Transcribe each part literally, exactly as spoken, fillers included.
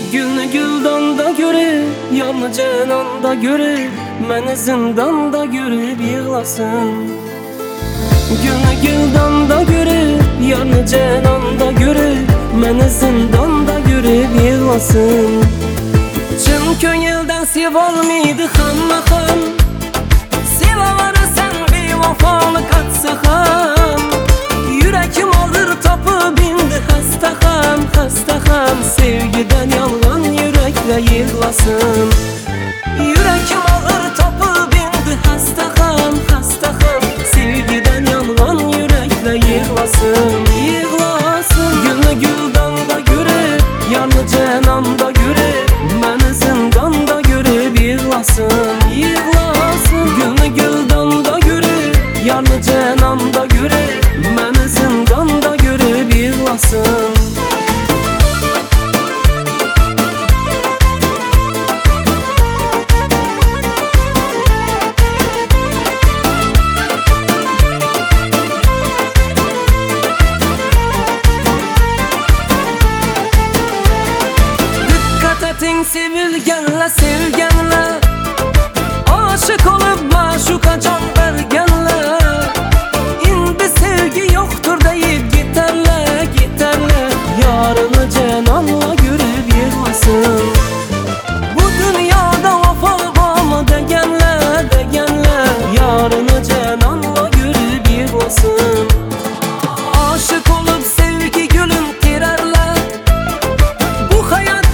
Gülnü güldanda görüp, yanı cananda görüp, məni zindanda görüp yığlasın. Gülnü güldanda görüp, yanı cananda görüp, məni zindanda görüp yığlasın. Çın köyelden sevalmıydı xanma xan, sevaları sen bir vafalık atsa xan. Yürekim alır tapı bindi hasta xan, hasta xan. Sevgiden yalgan yürekle yığlasın. Yürekim alır tapı bindi hasta xan, hasta xan. Sevgiden yalgan yürekle yığlasın, yığlasın. Gülnü güldanda görüp, yanı cananda görüp, məni zindanda görüp yığlasın, yığlasın. Gülnü güldanda görüp, yanı cananda görüp, məni zindanda görüp yığlasın. Sevilgenle sevgenle, aşık olup maşuka can vergenle. İndi sevgi yoktur deyip giderle, giderle. Yarını cenanla görüp yığlasın. Bu dünyada vafa var mı degenle, degenle. Yarını cenanla görüp yığlasın. Aşık olup sevgi gülün tirerle, bu hayatta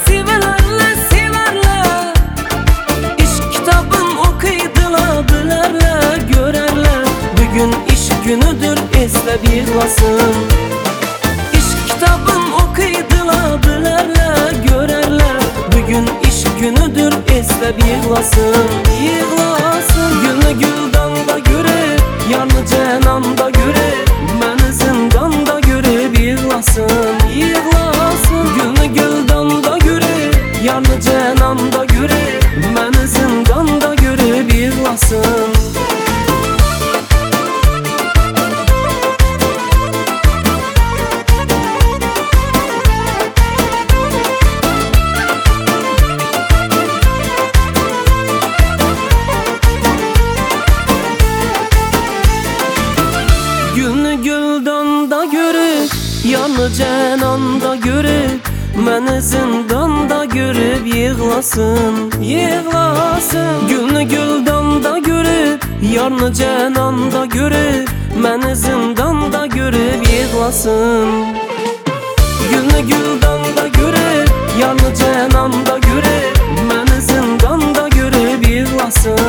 günüdür esle yığlasın. İş kitabın okuydular, bilerler, görerler. Bugün iş günüdür esle yığlasın, yığlasın. Gülnü güldanda görüp, yanı cananda görüp, məni zindanda görüp yığlasın, yığlasın. Gülnü güldanda görüp, yanı cananda görüp, məni zindanda görüp yığlasın. Yanı cananda görüp, məni zindanda görüp yığlasın, yığlasın. Gülnü güldanda görüp, yanı cananda görüp, məni zindanda görüp yığlasın. Gülnü güldanda görüp, yanı cananda görüp, məni zindanda görüp yığlasın.